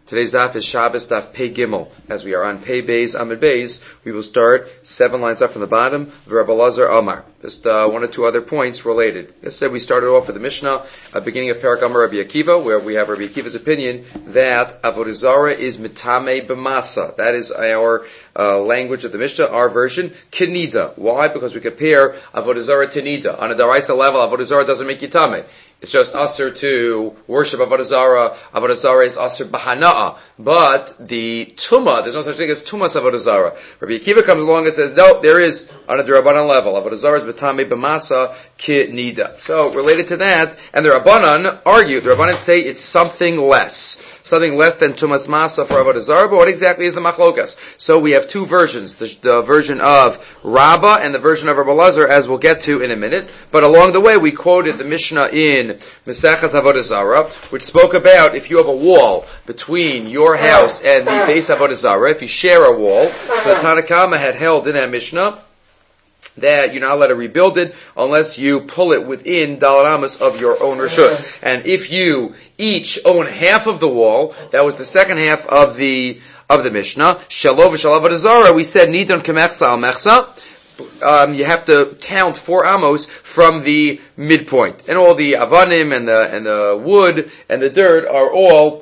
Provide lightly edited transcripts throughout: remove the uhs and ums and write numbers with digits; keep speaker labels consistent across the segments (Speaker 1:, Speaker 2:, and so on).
Speaker 1: Today's daf is Shabbos daf Pei Gimel. As we are on Pei Beis Amid Beis, we will start 7 lines up from the bottom. Rabbi Elazar Amar. Just one or two other points related. Yesterday we started off with the Mishnah, beginning of Parak Amar Rabbi Akiva, where we have Rabbi Akiva's opinion that Avodah Zarah is mitame b'masa. That is our language of the Mishnah, our version, Kenida. Why? Because we compare Avodah Zarah to Nida. On a Daraisa level, Avodah Zarah doesn't make you tame. It's just usher to worship Avodah Zarah. Avodah Zarah is usher b'hana'a. But the Tumah, there's no such thing as Tumas Avodah Zarah. Rabbi Akiva comes along and says, no, there is on a D'Rabbanan level. Avodah Zarah is b'tamei b'masa ki nida. So, related to that, and the Rabbanan argue, the Rabbanan say it's something less than Tumas Masa for Avodah Zarah, but what exactly is the Machlokas? So we have two versions, the version of Rabbah and the version of Rabbi Elazar, as we'll get to in a minute. But along the way, we quoted the Mishnah in Mesechas Avodah Zarah, which spoke about if you have a wall between your house and the base Avodah Zarah, if you share a wall, so the Tanna Kama had held in that Mishnah that you're not allowed to rebuild it unless you pull it within Daled Amos of your own Rishus. And if you each own half of the wall, that was the second half of the Mishnah, Shalov v'Shalav Avodah Zarah, we said, Nidon k'mechsa al mechsa, you have to count 4 amos from the midpoint. And all the avanim and the wood and the dirt are all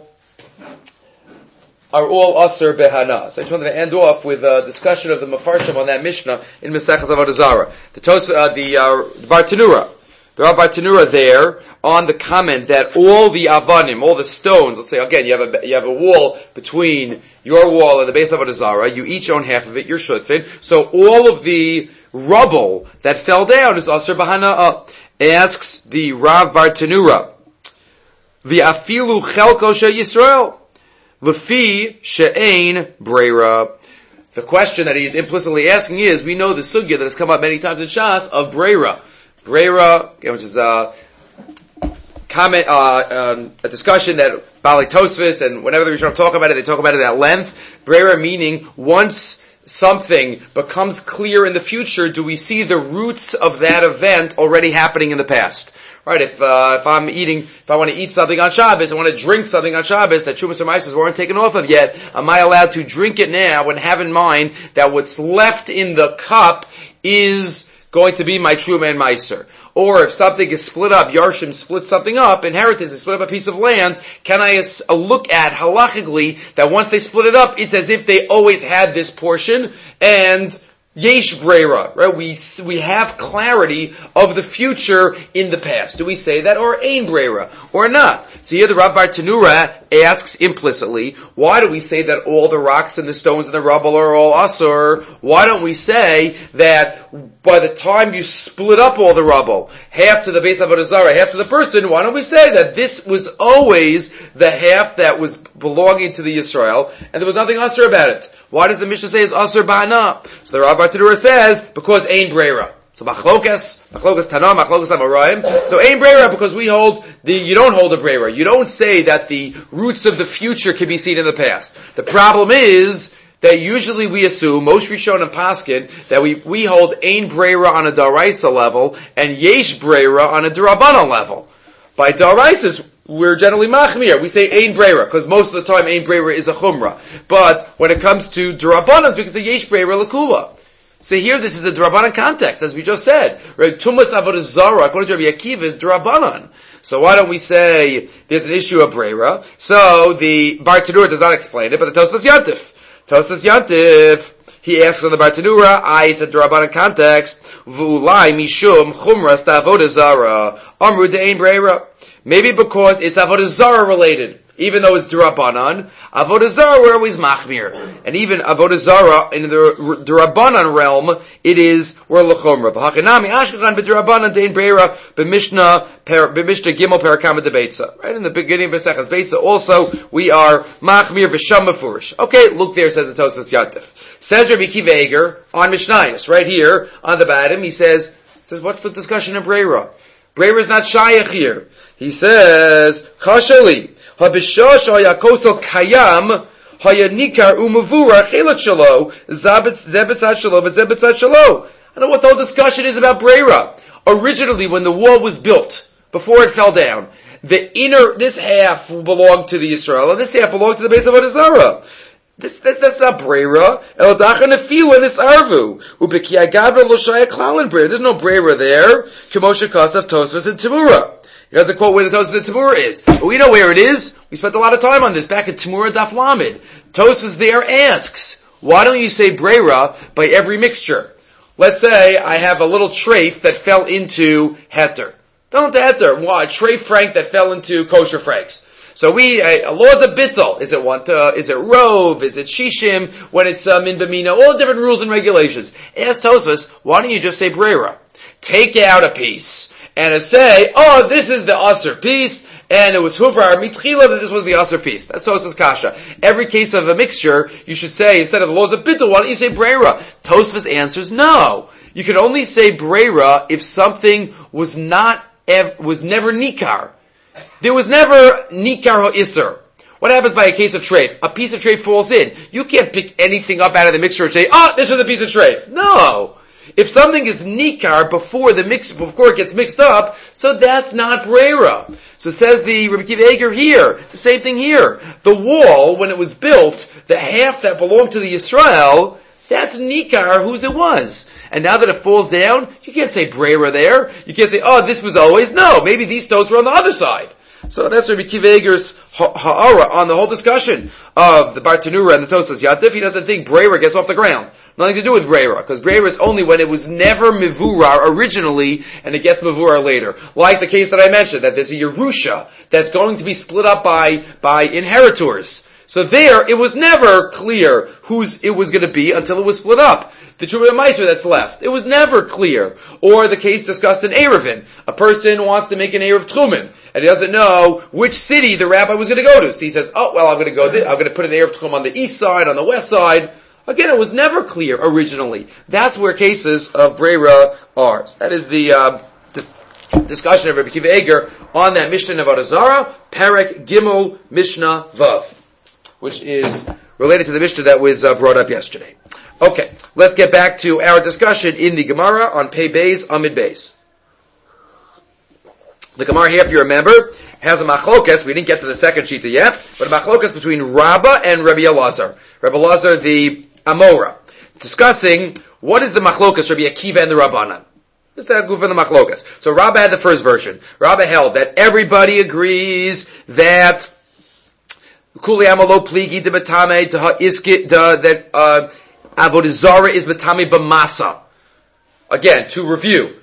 Speaker 1: Asr Behana. So I just wanted to end off with a discussion of the Mefarshim on that Mishnah in Mesechas Avodah Zarah. The Bartanura. There are Bartanura there on the comment that all the Avanim, all the stones, let's say again, you have a wall between your wall and the base of Avodah Zarah, you each own half of it, you're Shutfin, so all of the rubble that fell down is Asr Behana. Asks the Rav Bartanura, V'afilu chelko she Yisrael. Lefi she'ein breira. The question that he's implicitly asking is, we know the sugya that has come up many times in Shas of breira. Breira, which is a discussion that Bali Tosfos and whenever the Rishonim talk about it, they talk about it at length. Breira meaning once something becomes clear in the future, do we see the roots of that event already happening in the past? Right, if I want to eat something on Shabbos, I want to drink something on Shabbos that Shumas or Maisos weren't taken off of yet, am I allowed to drink it now and have in mind that what's left in the cup is going to be my Truma and Meiser? Or if something is split up, Yarshim split something up, inheritance is split up a piece of land, can I look at halachically that once they split it up, it's as if they always had this portion, and Yesh Breira, right? We have clarity of the future in the past. Do we say that, or Ein Breira, or not? So here the Rav Bartanura asks implicitly, why do we say that all the rocks and the stones and the rubble are all Asur? Why don't we say that by the time you split up all the rubble, half to the base of Avodah Zarah, half to the person, why don't we say that this was always the half that was belonging to the Yisrael, and there was nothing Asur about it? Why does the Mishnah say it's Asur Ba'ana? So the Rav Bartanura says, because Ein Breira. So Machlokas Tanah, Machlokas Amoraim. So Ein Breira, because you don't hold a Breira. You don't say that the roots of the future can be seen in the past. The problem is that usually we assume, most Rishon and Paskin, that we hold Ein Breira on a Daraisa level, and Yesh Breira on a D'Rabbanan level. By Daraisas, we're generally machmir. We say ein breira, because most of the time ein breira is a chumrah. But when it comes to d'Rabbanan, we can say yesh breira l'kula. So here this is a d'Rabbanan context, as we just said. Right? Tumas Avodah Zarah, according to Rabbi Akiva, is d'Rabbanan. So why don't we say there's an issue of breira? So the Bartanura does not explain it, but the Tosfos Yantif, he asks on the Bartanura, it's a d'Rabbanan context, v'ulai mishum chumras ta'avodah Zarah, amru de'ein breira. Maybe because it's Avodah Zarah related. Even though it's D'Rabbanan, Avodah Zarah we're always Machmir. And even Avodah Zarah in the D'Rabbanan realm, we're L'chomra. B'hachinami ashkachan b'D'Rabbanan dein breira b'Mishnah Gimel Parakama deBeitza. Right? In the beginning of Mesechas Beitza also, we are Machmir v'Sham Mefurish. Okay, look there, says the Tosfos Yantif. Says Rabbi Akiva Eiger on Mishnayos, right here, on the bottom, he says, what's the discussion of breira? Breira is not shayach here. He says, Kashali, Habishash Hayakosel Kayam, Hayanikar Umavura, Chelat Shalo, Zebetzat Shalo, Zebetzat Shalo. I don't know what the whole discussion is about breira. Originally, when the wall was built, before it fell down, this half belonged to the Yisrael, and this half belonged to the base of Avodah Zarah. That's not brera. El dacha nefilu and isarvu. Ubekiya gavra lo shaya klal in brera. There's no brera there. Kemoshe kasav Tosfos and Tamura. He doesn't quote where the Tosfos and Tamura is, but we know where it is. We spent a lot of time on this back at Tamura Daf Lamed. Tosfos there asks, why don't you say brera by every mixture? Let's say I have a little treif that fell into heter. Fell into heter. Why? Treif frank that fell into kosher franks. So laws of bittul. Is it rov? Is it shishim? When it's min b'mina? All different rules and regulations. Ask Tosfos, why don't you just say brera? Take out a piece and say, oh, this is the aser piece, and it was huvrar mitchila that this was the aser piece. That's Tosfos kasha. Every case of a mixture, you should say, instead of the laws of bittul, why don't you say brera? Tosfos answers, no. You can only say brera if something was never nikar. There was never nikar ha'isser. What happens by a case of treif? A piece of treif falls in. You can't pick anything up out of the mixture and say, this is a piece of treif. No. If something is nikar before it gets mixed up, so that's not brera. So says the Rabbi Akiva Eiger here, the same thing here. The wall, when it was built, the half that belonged to the Yisrael, that's nikar whose it was. And now that it falls down, you can't say brera there. You can't say, this was always. No, maybe these stones were on the other side. So that's Rabbi Akiva Eiger's ha'ara on the whole discussion of the Bartanura and the Tosfos Yatif. He doesn't think brera gets off the ground. Nothing to do with brera, because brera is only when it was never mivurar originally, and it gets mivurar later. Like the case that I mentioned, that there's a Yerusha that's going to be split up by inheritors. So there, it was never clear whose it was going to be until it was split up. The Truma Meiser that's left, it was never clear. Or the case discussed in Erevin. A person wants to make an Erev Tchumen, and he doesn't know which city the rabbi was going to go to. So he says, I'm going to put an Erev Tchum on the east side, on the west side. Again, it was never clear originally. That's where cases of brera are. That is the discussion of Rabbi Akiva Eiger on that Mishnah of Avodah Zarah, Perek Gimel Mishnah Vav, which is related to the Mishnah that was brought up yesterday. Okay, let's get back to our discussion in the Gemara on Pei Beis Amid Beis. The Gemara here, if you remember, has a machlokas. We didn't get to the second shita yet, but a machlokas between Rabbah and Rabbi Elazar. Rabbi Elazar, the Amora, discussing what is the machlokas Rabbi Akiva and the Rabbanan. This is the goof of the machlokas. So Rabbah had the first version. Rabbah held that everybody agrees that Kuli Amalo Pligi de Batame that Avodah Zarah is Batame B'masa. Again, to review,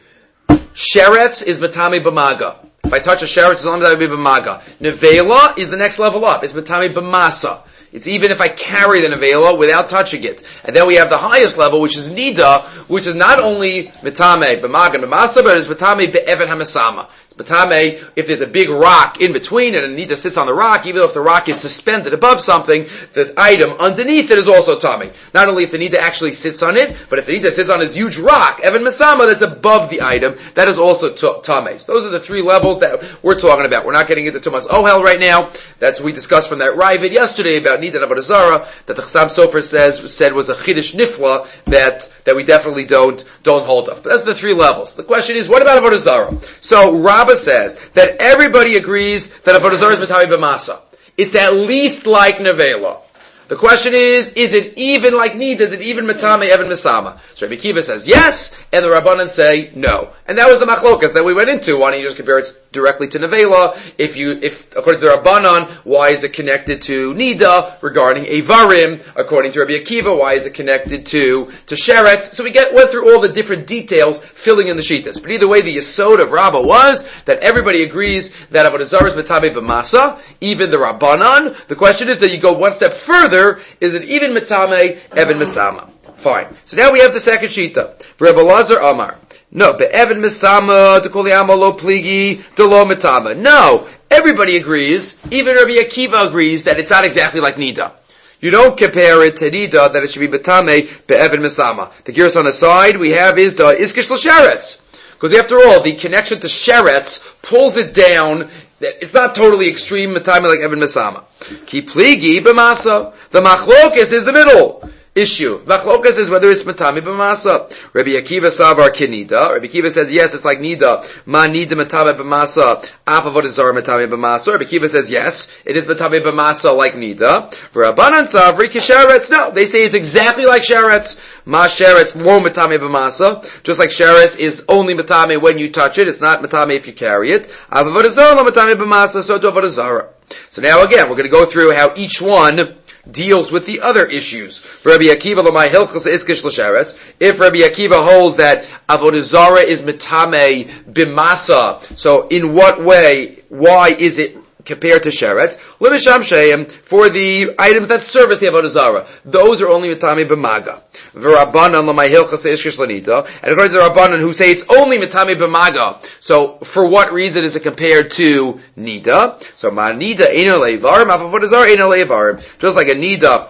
Speaker 1: Sheretz is Batame B'maga. If I touch a Sheretz, it's only Batame B'maga. Nevela is the next level up. It's Batame B'masa. It's even if I carry the nevela without touching it. And then we have the highest level, which is nida, which is not only mitame b'maga and b'masa, but it's mitame be'evan ha'masama. It's mitame if there's a big rock in between and a nida sits on the rock, even if the rock is suspended above something, the item underneath it is also tame. Not only if the nida actually sits on it, but if the nida sits on this huge rock, evan masama, that's above the item, that is also tame. So those are the three levels that we're talking about. We're not getting into Tumas Ohel right now. That's what we discussed from that Ravid yesterday about Nida and Avodah Zarah, that the Chassam Sofer said was a Chiddush Nifla that we definitely don't hold of. But that's the three levels. The question is, what about Avodah Zarah? So Rabbah says that everybody agrees that Avodah Zarah is Matami B'masa. It's at least like Nevela. The question is it even like Nida? Is it even Matame Evan Misama? So Rabbi Akiva says yes, and the Rabbanan say no. And that was the machlokas that we went into. Why don't you just compare it directly to Nevela? If according to the Rabbanan, why is it connected to Nida regarding Evarim? According to Rabbi Akiva, why is it connected to Sheretz? So we went through all the different details filling in the Shitas. But either way, the Yesod of Rabbah was that everybody agrees that Avodah Zarah is Matame B'masa, even the Rabbanan. The question is that you go one step further. Is it even Matame Evan Misama? Fine. So now we have the second shita. Rabbi Elazar Amar. No, but Evan Misama, Dekoli Amalo Pligi, Delo Matama. No, everybody agrees, even Rabbi Akiva agrees that it's not exactly like Nida. You don't compare it to Nida, that it should be Matame Be'evan Misama. The gears on the side we have is the Iskish L'Sheretz. Because after all, the connection to Sheretz pulls it down. It's not totally extreme Matame like Evan Misama. Ki Pligi B'masa. The Machlokas is the middle. issue. Machlokas is whether it's matami b'masa. Rabbi Akiva savar kinida. Rabbi Akiva says yes, it's like nida. Ma nida matami b'masa. Af avod zara matami b'masa. Rabbi Akiva says yes, it is matami b'masa like nida. V'Rabbanan savri kisharetz. No, they say it's exactly like sheretz. Ma sheretz lo matami b'masa. Just like sheretz is only matami when you touch it. It's not matami if you carry it. Af avod zara lo matami b'masa. So do avod zara. So now again, we're going to go through how each one deals with the other issues. Rabbi Akiva l'may hilchos iskish l'sheretz. If Rabbi Akiva holds that avodah zara is mitame b'masa, so in what way? Why is it compared to sheretz? L'misham sheim, for the items that service the avodah zara, those are only mitame b'maga. V'Rabbanan l'may hilchos iskish l'nida, and according to the Rabbanan who say it's only mitame b'maga. So for what reason is it compared to nida? So ma nida eino le'varim, avodah zara eino le'varim. Just like a nida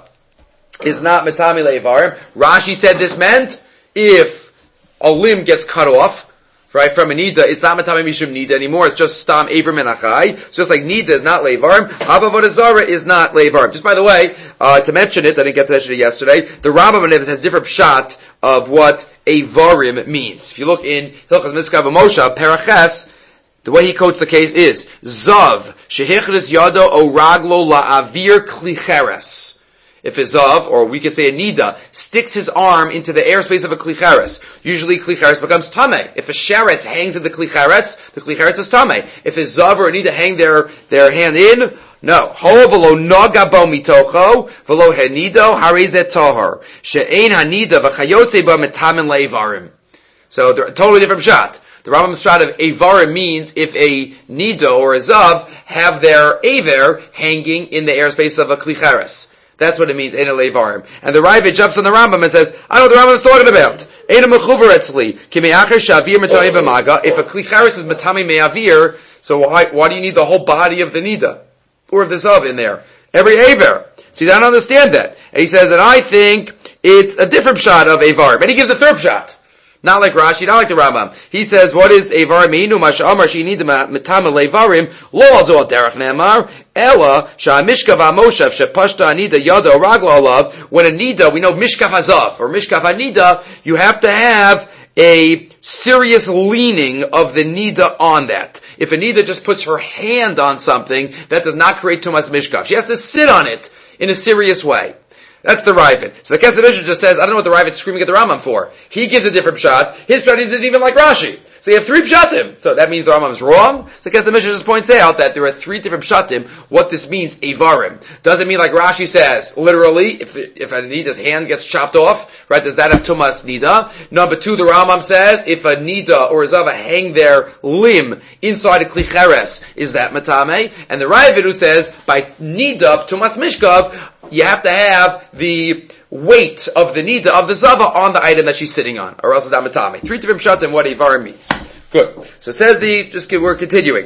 Speaker 1: is not mitame le'varim. Rashi said this meant if a limb gets cut off, right, from a nida, it's not matame mishum nida anymore. It's just stam avrim and achai. It's just like nida is not leivarim. Avodah zara is not leivarim. Just by the way, to mention it, I didn't get to mention it yesterday. The Rambam has different pshat of what avarim means. If you look in Hilchos Miskav Moshe Paraches, the way he quotes the case is zav shehichris yado o raglo la'avir klicheres. If a zav, or we could say a nida, sticks his arm into the airspace of a klicheres, usually klicheres becomes tameh. If a sheretz hangs in the klicheres is tameh. If a zav or a nida hang their hand in, no. Ho v'lo noga bo mitocho, v'lo henido harizet tohar. She'ein hanida v'chayotze bo metamin le'avarim. So they're a totally different shot. The Rambam's shot of avarim means if a nida or a zav have their aver hanging in the airspace of a klicheres. That's what it means, Eina Levarim. And the Ravid jumps on the Rambam and says, I know what the Rambam is talking about. Eina Mechuver Etzli. Kimi Acher Shavir Matami B'maga. If a Klicharis is Matami Me'avir, so why do you need the whole body of the Nida? Or of the Zav in there? Every Aver. See, I don't understand that. And he says, and I think it's a different shot of Avarim. And he gives a third shot. Not like Rashi, not like the Rambam. He says, what is Avarim mean? Masha she need Matama Levarim, lo azol derech ne'amar, ela, sha'mishkav ha'moshav, she'pashta anida yada ragla alav, when a nida, we know mishkav hazav, or mishkav hanida, you have to have a serious leaning of the nida on that. If a nida just puts her hand on something, that does not create tumas mishkav. She has to sit on it in a serious way. That's the Ravid. So the Kesef Mishnah just says, I don't know what the Ravid's screaming at the Rambam for. He gives a different pshat. His pshat isn't even like Rashi. So you have three pshatim. So that means the Rambam is wrong. So the Kesef Mishnah just points out that there are three different pshatim. What this means, avarim. Doesn't mean like Rashi says, literally, if a nida's hand gets chopped off, right, does that have tumas nida? Number two, the Rambam says, if a nida or a zava hang their limb inside a klicheres, is that matame? And the Ravid who says, by nida, tumas mishkav, you have to have the weight of the nida of the zava on the item that she's sitting on, or else it's not matame. Three different pshat and what avarim means. Good. So says we're continuing.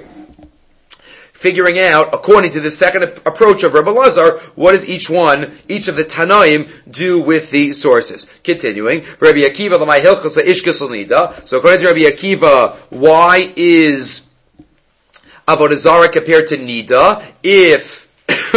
Speaker 1: Figuring out, according to the second approach of Rabbi Lazar, what does each of the Tanaim do with the sources? Continuing. Rabbi Akiva, l'may hilchos ishkes l'nida. So according to Rabbi Akiva, why is avodah zara compared to nida if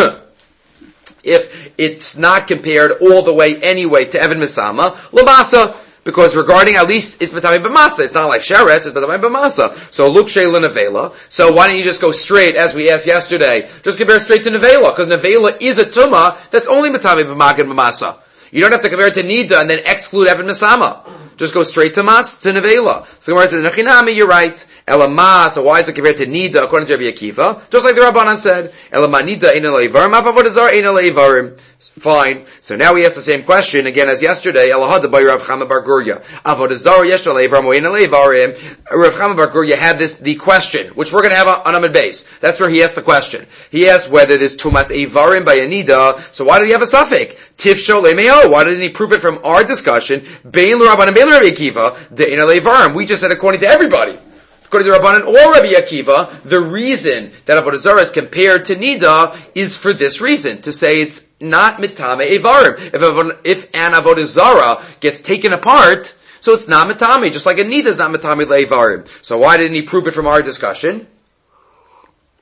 Speaker 1: it's not compared all the way anyway to Evan Misama, Lamasa, because regarding at least it's Matami B'masa, it's not like Sheretz, it's Matami B'masa. So look Sheila Nevela. So why don't you just go straight, as we asked yesterday, just compare straight to Nevela, because Nevela is a Tumah that's only Matami B'magad B'masa. You don't have to compare it to Nida and then exclude Evan Misama. Just go straight to Nevela. So the Gemara says, Nechinami, you're right. Elama, so why is it compared to Nida according to Rabbi Akiva? Just like the Rabbanan said, Elama Nida eina le'ivarim, avodah zara eina le'ivarim. Fine. So now we ask the same question again as yesterday. Elahada by Rav Chama bar Gurya. Avodah zara yesh le'ivarim o eina le'ivarim. Rav Chama bar Gurya had the question, which we're going to have on Amud Beis. That's where he asked the question. He asked whether there's tumas evarim by a Nida. So why did he have a suffix? Tifsho le'meo. Why didn't he prove it from our discussion? Bein l'Rabbanan, bein l'Rabbi Akiva. De'eina le'ivarim. We just said according to everybody. According to Rabbanan or Rabbi Akiva, the reason that avodah zara is compared to nida is for this reason, to say it's not mitame evarim. If an avodah zara gets taken apart, so it's not mitame, just like a nida is not mitame le'evarim. So why didn't he prove it from our discussion?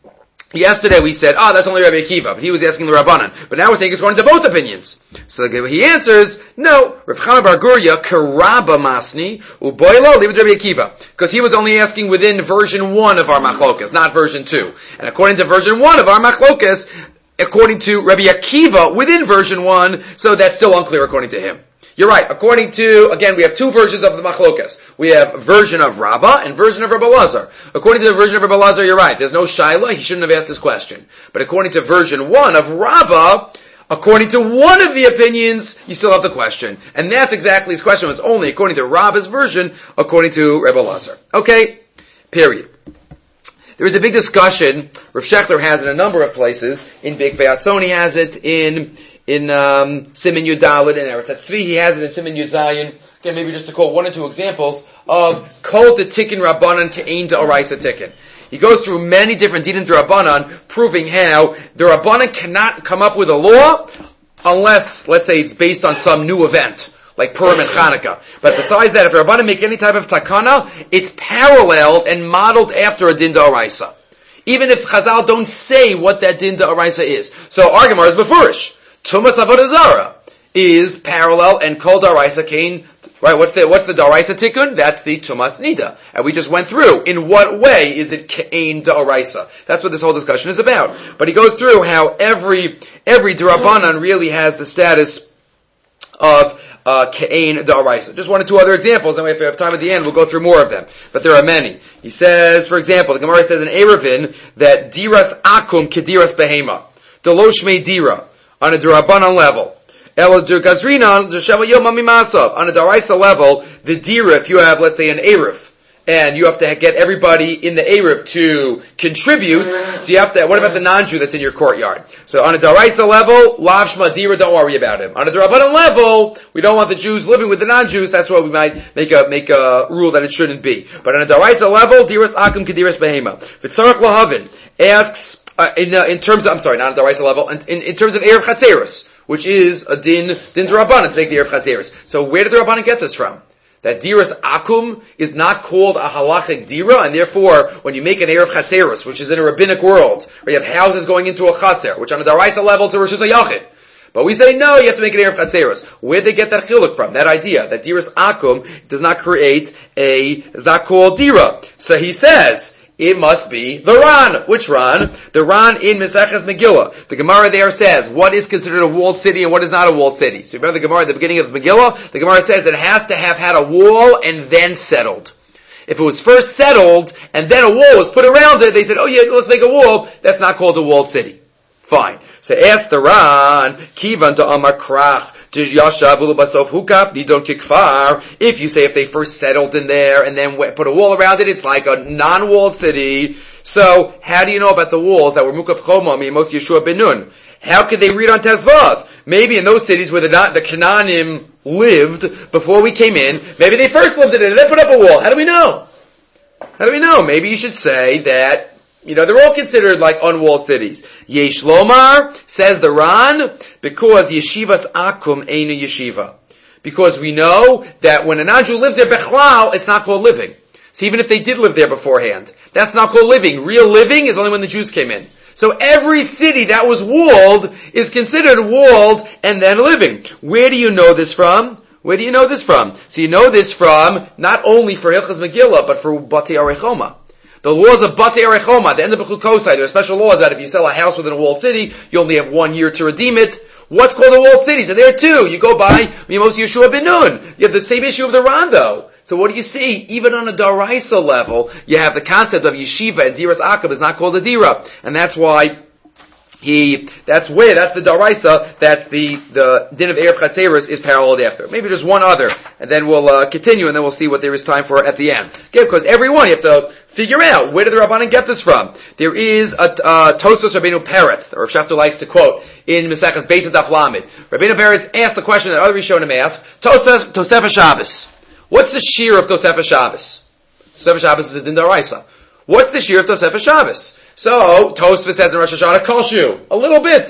Speaker 1: Yesterday we said, that's only Rabbi Akiva, but he was asking the Rabbanan. But now we're saying it's according to both opinions. So he answers, no, Rav Chana bar Gurya, Karaba Masni, Uboilo, leave it to Rabbi Akiva. Because he was only asking within version 1 of our Machlokas, not version 2. And according to version 1 of our Machlokas, according to Rabbi Akiva, within version 1, so that's still unclear according to him. You're right. According to, again, we have two versions of the Machlokas. We have version of Rabbah and version of Rabbi Lazar. According to the version of Rabbi Lazar, you're right. There's no Shaila. He shouldn't have asked this question. But according to version 1 of Rabbah, according to one of the opinions, you still have the question. And that's exactly his question. It was only according to Rabbah's version, according to Rabbi Lazar. Okay? Period. There is a big discussion. Rav Shechtler has it in a number of places. In Big Vayatzoni has it in Siman Yud Daled and Eretz Tzvi. He has it in Siman Yud Zayin. Again, maybe just to quote one or two examples of Kol the Tikkun Rabbanan Ke'ein D'Oraisa Tikkun. He goes through many different Dinim D'Rabbanan, proving how the Rabbanan cannot come up with a law unless, let's say, it's based on some new event, like Purim and Chanukah. But besides that, if the Rabbanan make any type of takana, it's paralleled and modeled after a Din D'Oraisa. Even if Chazal don't say what that Din D'Oraisa is. So our Gemara is Befurish. Tumas Avodah Zarah is parallel and Kol D'Oraisa Kein, right? What's the D'Oraisa Tikkun? That's the Tumas Nida. And we just went through, in what way is it Kein D'Oraisa? That's what this whole discussion is about. But he goes through how every D'Rabbanan really has the status of Ke'ein D'Oraisa. Just one or two other examples, and if we have time at the end, we'll go through more of them. But there are many. He says, for example, the Gemara says in Eruvin that Diras Akum Kediras Behema. Deloshme Dira. On a D'Rabbanan level. On a D'Oraisa level, the Dira, if you have, let's say, an Eruv, and you have to get everybody in the Eruv to contribute, so you have to, what about the non-Jew that's in your courtyard? So on a D'Oraisa level, Lav Shma Dira, don't worry about him. On a D'Rabbanan level, we don't want the Jews living with the non-Jews, that's why we might make a rule that it shouldn't be. But on a D'Oraisa level, Diras Akum Kediras Behema. V'tzarach Lahavin asks, in terms of, I'm sorry, not on the D'Oraisa level, in terms of Erev Chatzeros, which is a din D'Rabbanan to make the Erev Chatzeros. So where did the Rabbanan get this from? That Diras Akum is not called a halachic dira, and therefore, when you make an Erev Chatzeros, which is in a rabbinic world, where you have houses going into a Chatzer, which on a D'Oraisa level to Rosh Hashanah, but we say, no, you have to make an Erev Chatzeros. Where'd they get that chiluk from? That idea, that Diras Akum does not is not called dira. So he says, it must be the Ran. Which Ran? The Ran in Maseches Megillah. The Gemara there says, what is considered a walled city and what is not a walled city? So remember the Gemara at the beginning of Megillah? The Gemara says it has to have had a wall and then settled. If it was first settled and then a wall was put around it, they said, oh yeah, let's make a wall. That's not called a walled city. Fine. So ask the Ran, Kivan to Amar Krach. If you say if they first settled in there and then put a wall around it, it's like a non-walled city. So how do you know about the walls that were Mukaf Choma, Mimos Yeshua Ben Nun? How could they read on Tezvav? Maybe in those cities where the Canaanim lived before we came in, maybe they first lived in it and then put up a wall. How do we know? Maybe you should say that, they're all considered like unwalled cities. Yesh Lomar, says the Ran, because Yeshivas Akum Einu Yeshiva. Because we know that when a non-Jew lives there, Bechlal, it's not called living. So even if they did live there beforehand, that's not called living. Real living is only when the Jews came in. So every city that was walled is considered walled and then living. Where do you know this from? So you know this from, not only for Hilchas Megillah, but for Batei Arechoma. The laws of Batei Arechoma, the end of Bechukosai, there are special laws that if you sell a house within a walled city, you only have 1 year to redeem it. What's called a walled city? So there too, you go by Mimos Yeshua Ben Nun. You have the same issue of the Ran though. So what do you see? Even on a D'Oraisa level, you have the concept of Yeshiva and Diras Akum is not called a Dira. And that's why that's the D'Oraisa that the din of Erev Chatzeros is paralleled after. Maybe just one other, and then we'll continue, and then we'll see what there is time for at the end. Okay, because every one you have to figure out, where did the Rabbanan get this from? There is a Tosfos Rabbeinu Peretz, that Rav Shechter likes to quote, in Maseches Beis Daf Lamed. Rabbeinu Peretz asked the question that other Rishonim asked, Tosefah Shabbos. What's the shear of Tosefah Shabbos? Tosefah Shabbos is a din D'Oraisa. What's the shear of Tosefah Shabbos? So, Tosfos says in Rosh Hashanah, Kolshu. A little bit.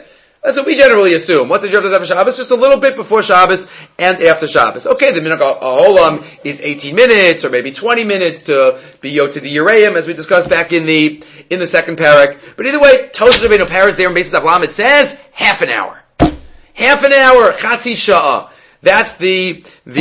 Speaker 1: That's what we generally assume. What's the Shir of Tosefes Shabbos? Just a little bit before Shabbos and after Shabbos. Okay, the Minhag HaOlam is 18 minutes or maybe 20 minutes to be Yotze the Yereim, as we discussed back in the second parak. But either way, Tosefes Rabbeinu Paris there in Beis Daf it says half an hour. Half an hour, Chatzi Sha'ah. That's the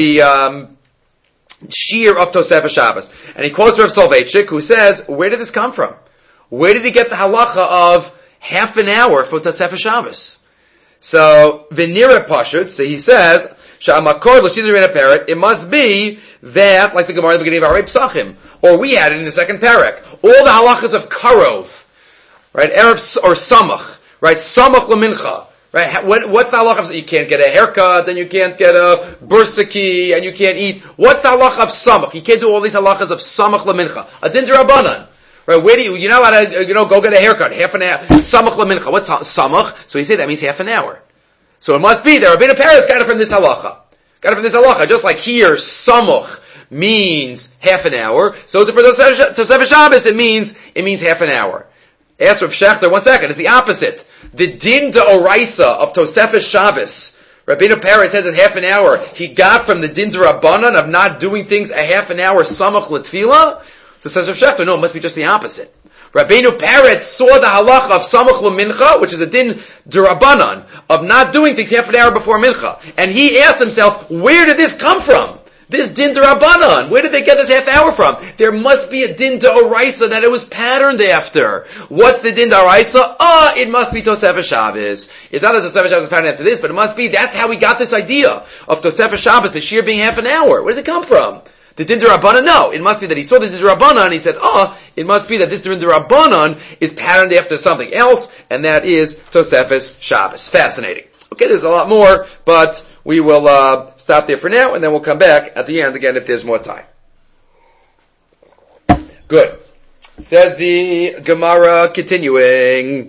Speaker 1: Shir of Tosefes Shabbos. And he quotes Rav Soloveitchik, who says, where did this come from? Where did he get the halacha of half an hour for Tosefes Shabbos? So, V'nira Pashut, so he says, Sha'amakor l'shiddur in a parak, it must be that, like the Gemara in the beginning of Arei Psachim, or we had it in the second parak, all the halachas of Karov, right, Erev or Samach, right, Samach l'mincha, right, what's the halacha of, you can't get a haircut, and you can't get a bursaki, and you can't eat, what's the halacha of Samach? You can't do all these halachas of Samach l'mincha, a din d'Rabbanan. Right, where do you know how to, go get a haircut, half an hour, samach l'mincha, what's samach? So he said that means half an hour. So it must be, there have been a parents got it from this halacha. Just like here, samach means half an hour, so for Tosefes Shabbos it means half an hour. Ask Rav Shechter, 1 second, it's the opposite. The din d'oraisa of Tosefes Shabbos, Rabbeinu Paris says it's half an hour, he got from the din d'Rabbanan of not doing things a half an hour samach l'tfilah. So says Rav Shechter, no, it must be just the opposite. Rabbeinu Paret saw the halacha of samach l'mincha, which is a din d'Rabbanan, of not doing things half an hour before mincha. And he asked himself, where did this come from? This din d'Rabbanan, where did they get this half hour from? There must be a din d'oraisa that it was patterned after. What's the din d'oraisa? It must be Tosefes Shabbos. It's not that Tosefes Shabbos is patterned after this, but it must be, that's how we got this idea of Tosefes Shabbos, the shir being half an hour. Where does it come from? The din d'Rabbanan? No. It must be that he saw the din d'Rabbanan and he said, it must be that this din d'Rabbanan is patterned after something else, and that is Tosefes Shabbos. Fascinating. Okay, there's a lot more, but we will stop there for now, and then we'll come back at the end again if there's more time. Good. Says the Gemara, continuing.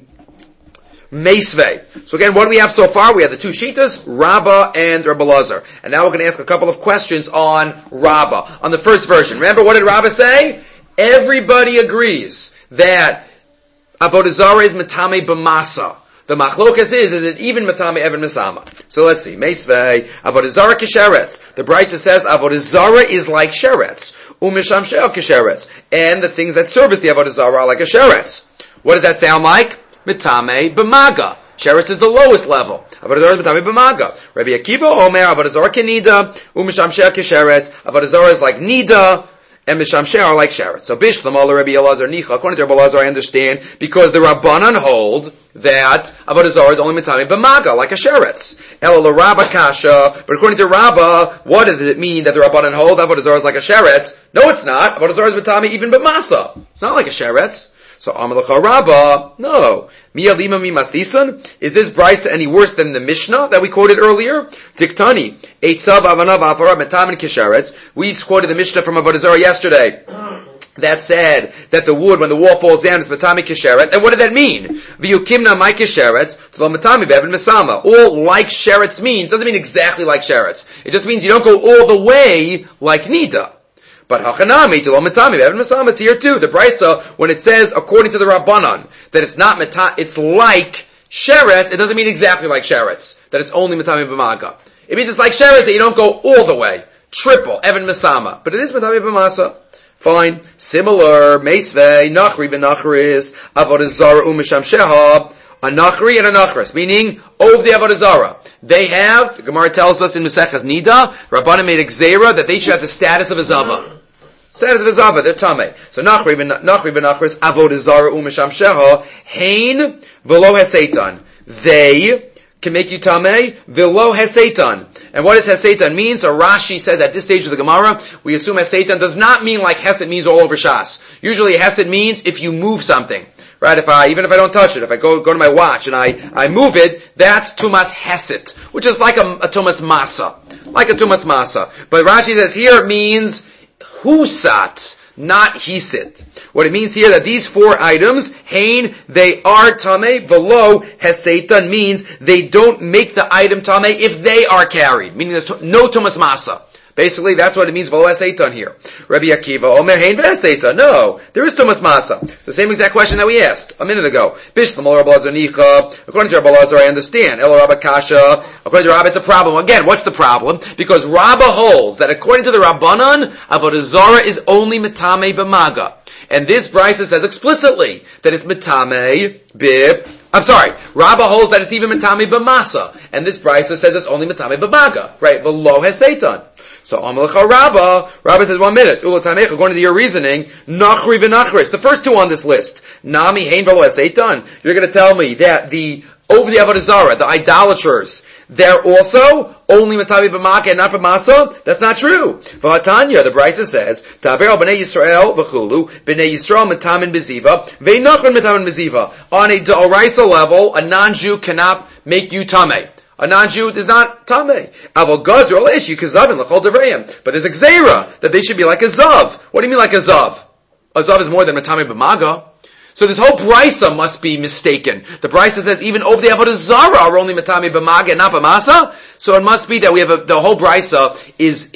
Speaker 1: Meisvei. So again, what do we have so far? We have the two Shitas, Rabbah and Rabbi Lazar. And now we're going to ask a couple of questions on Rabbah. On the first version. Remember, what did Rabbah say? Everybody agrees that Avodah Zarah is Matame B'masa. The machlokas is it even Matame Evan Masama? So let's see. Meisvei, Avodah Zarah Kesheretz. The Brisa says Avodah Zarah is like Sheretz. Umisham She'el Kesheretz. And the things that service the Avodah Zarah are like a Sheretz. What does that sound like? Mitame b'maga. Sheretz is the lowest level. Avodah Zarah is mitame b'maga. Rabbi Akiva Omer, Avodah Zarah kenida, u'misham she'er kesheretz. Avodah Zarah is like nida, and misham she'er are like sheretz. So bishlam ala Rabbi Elazar nicha. According to Rabbi Elazar, I understand, because the Rabbanan hold that Avodah Zarah is only mitame b'maga, like a sheretz. Ela l'Rabba kasha. But according to Rabbah, what does it mean that the Rabbanan hold Avodah Zarah is like a sheretz? No, it's not. Avodah Zarah is mitame even b'masa. It's not like a sheretz. So Amalacha Rabbah, no. Miyalima mi maslisan? Is this Brisa any worse than the Mishnah that we quoted earlier? Diktani, Eitzav Avanav Afara Metamin Kisharetz. We quoted the Mishnah from Avodah Zarah yesterday. That said that the wood, when the wall falls down, is Matami Kisheret. And what did that mean? V'yukimna my Kisheretz, Tzlo Matami Bevin Mesama. All like Sheretz means, doesn't mean exactly like Sheretz. It just means you don't go all the way like Nida. But Hachanami, Tilo Matami, Bevin Mesama, it's here too. The Brisa, when it says, according to the Rabbanan, that it's not it's like Sheretz, it doesn't mean exactly like Sheretz. That it's only Matami B'maga. It means it's like Sheretz that you don't go all the way. Triple, Evan Mesama. But it is Matami B'masa. Fine. Similar, Meisvei, Nachri v'Nachris, Avodah Zarah u'Misham Sheha, a Nachri and a Nachris, meaning, of the Avodah Zarah. They have, the Gemara tells us in Maseches Nida, Rabbanan made a Gzeira that they should have the status of a Zava. Status of a Zava, they're Tameh. So Nachri v'Nachris, Avodah Zarah u'Misham Sheha, Hein v'lo Heseitan. They can make you Tameh, v'lo Heseitan. And what does Heseitan mean? So Rashi says at this stage of the Gemara, we assume Heseitan does not mean like Hesed means all over Shas. Usually Hesed means if you move something. Right? Even if I don't touch it, if I go to my watch and I move it, that's Tumas Hesed, which is like a Tumas Masa. Like a Tumas Masa. But Rashi says here it means Husat, not Hisit. What it means here that these four items, Hain, they are Tameh, Velo, Heseitan means they don't make the item Tameh if they are carried. Meaning there's no Tumas Masa. Basically, that's what it means, v'lo eseitan here. Rabbi Akiva, omer hein ve'eseitan. No, there is tumas masa. It's the same exact question that we asked a minute ago. Bishlam Rabbi Elazar nicha. According to Rabbi Elazar, I understand. El Rabbi Kasha. According to Rabbi, it's a problem. Again, what's the problem? Because Rabbi holds that according to the Rabbanan, avodah zarah is only metame b'maga. And this brisa says explicitly that it's metame Rabba holds that it's even metame b'masa, and this brisa says it's only metame b'maga, right? V'lo heseitan. So Amalcha Rabba says 1 minute. According to your reasoning, nachri v'nachris, the first two on this list, nami hein v'lo heseitan. You're going to tell me that over the avodah zarah, the idolaters, they're also only metame b'maga and not b'masa? That's not true. V'hatanya, the brisa says, Taber al b'nei Yisrael v'chulu, b'nei Yisrael metamin b'ziva, v'einachon metamin b'ziva. On a d'oraisa level, a non-Jew cannot make you tameh. A non-Jew is not tameh. Avol gazru alesh yikazavin l'chol devrayim. But there's a gzeira that they should be like a zav. What do you mean like a zav? A zav is more than metame b'maga. So this whole brisa must be mistaken. The brisa says even over the avodah zarah are only metame b'maga and not b'masa. So it must be that we have the whole brisa is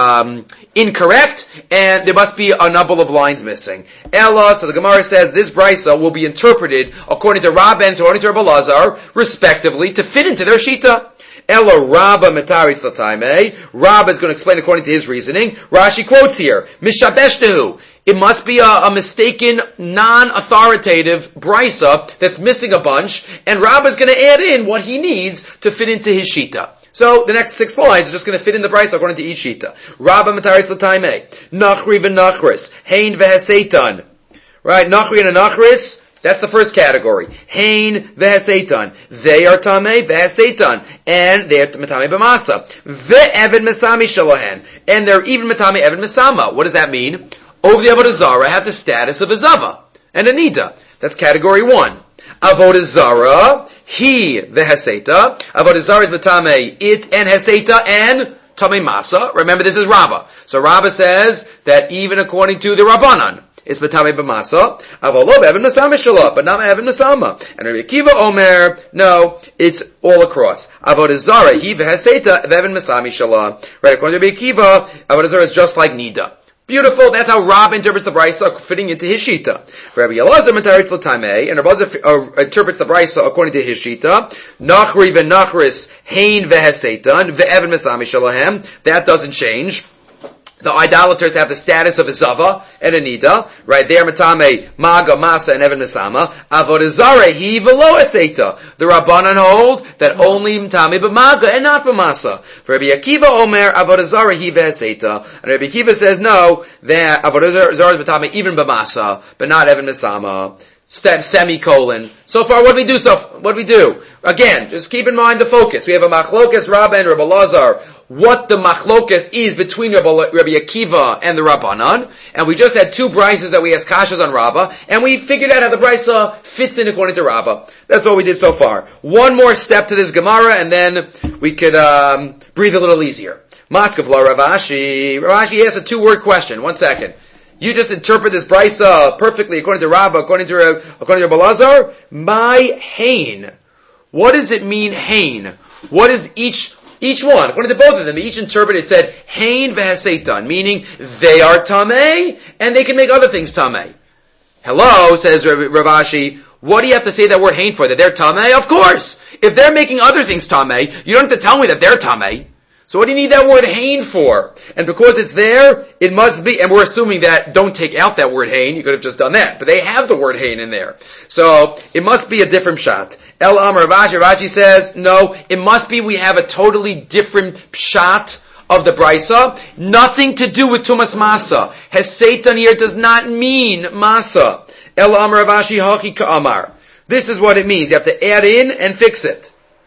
Speaker 1: incorrect, and there must be a number of lines missing. Ella, so the Gemara says this brisa will be interpreted according to Rabba and according to Rabbi Elazar, respectively, to fit into their shita. Ella Rabba metaritz l'taimei. Rabba is going to explain according to his reasoning. Rashi quotes here, Mishabeshtehu. It must be a mistaken, non-authoritative brisa that's missing a bunch, and Rabba is going to add in what he needs to fit into his shita. So the next 6 lines are just going to fit in the brisa according to each shita. Rabba metaritz l'taimei. Nachri v'nachris. Hein v'heseitan. Right, Nachri and a nachris. That's the first category. Hein v'heseitan. They are tamei v'heseitan. And they're metame b'masa. Ve'evan mesami shalahan. And they're even metame evan mesama. What does that mean? Over the avodah zarah have the status of a zava and a nida. That's category 1. Avodah zarah, he v'heseta. Avodah zarah is metame it and heseta and tamei masa. Remember, this is Rabba. So Rabba says that even according to the Rabbanan, it's metame b'masa. Avolo be'evan mesama shala, but not evan mesama. And Rabbi Akiva Omer, no, it's all across. Avodah zarah, he v'heseta v'evan mesami shala. Right, according to Rabbi Akiva, avodah zarah is just like nida. Beautiful. That's how Rab interprets the brisa fitting into his shita. Rabbi Elazar metaritz l'taimei, and Rabbi Elazar interprets the brisa according to his shita. Nachri v'nachris hein v'heseitan ve'evan mesami shalahem. That doesn't change. The idolaters have the status of a zava and a nida, right? They are metame maga, masa, and evan mesama. Avodah zarah he v'lo eseta. The Rabbanan hold that only metame b'maga and not b'masa. For Rabbi Akiva Omer avodah zarah he v'eseta, and Rabbi Akiva says no, that avodah zarah is metame even b'masa, but not evan mesama. Semicolon. So far, what do we do? Again, just keep in mind the focus. We have a machlokas Rabba and Rabbi Elazar. What the machlokas is between Rabbi Akiva and the Rabbanan, and we just had 2 brises that we asked kashas on Rabba, and we figured out how the brisa fits in according to Rabba. That's what we did so far. One more step to this Gemara, and then we could breathe a little easier. Maskavla Ravashi. Ravashi asked a 2-word question. 1 second. You just interpret this brisa perfectly according to Rabba, according to Rabbi Elazar. My hain. What does it mean, hain? What is each one? According to both of them, they each interpreted, it said, hain v'heseitan, meaning they are tamei, and they can make other things tamei. Hello, says Ravashi, what do you have to say that word hain for? That they're tamei? Of course! If they're making other things tamei, you don't have to tell me that they're tamei. So what do you need that word hain for? And because it's there, it must be, and we're assuming that don't take out that word hain, you could have just done that. But they have the word hain in there. So it must be a different shot. El Amar Rashi says, no, it must be we have a totally different shot of the brisa. Nothing to do with Tumas Masa. Heseitan here does not mean Masa. El Amar Rashi Hachi Ka'amar. This is what it means. You have to add in and fix it.